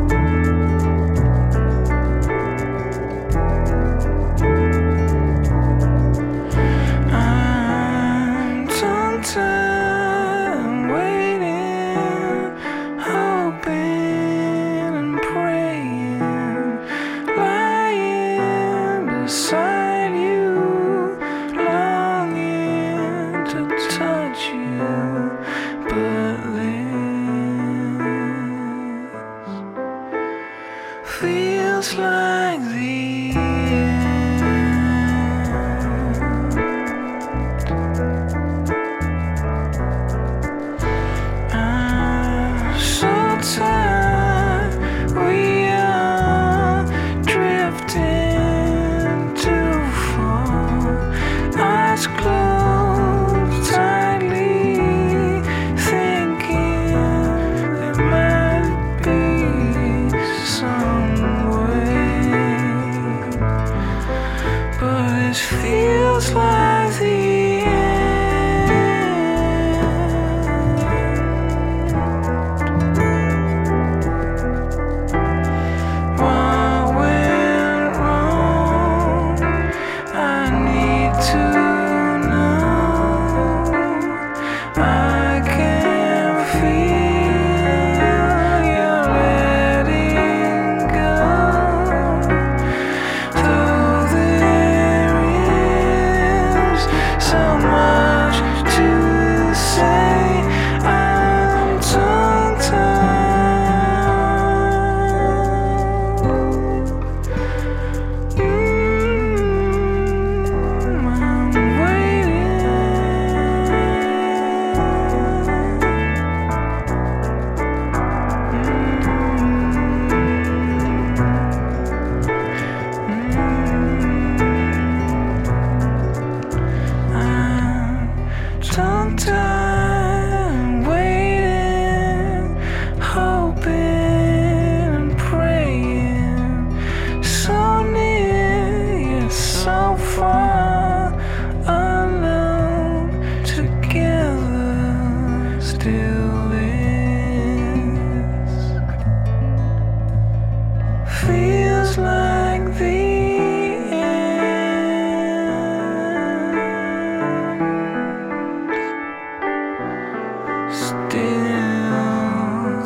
Feels like the end. I'm so tired. We are drifting too far. Eyes closed tightly, thinking there might be some way, but it feels like the what went wrong? I need to know. I can feel you letting go. Though there is so much to say, I'm tongue-tied. I'm waiting. I'm tongue-tied, waiting, hoping and praying, so near yet so far, alone, together, still is. Feels like the still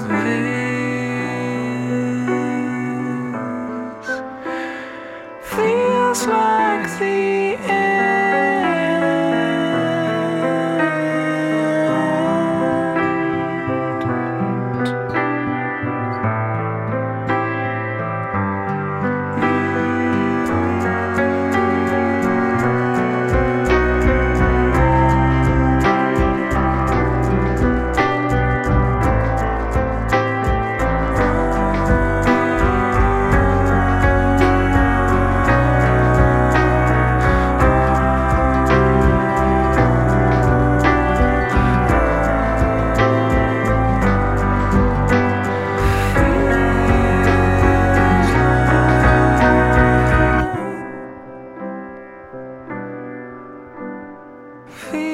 is. Feels like the feels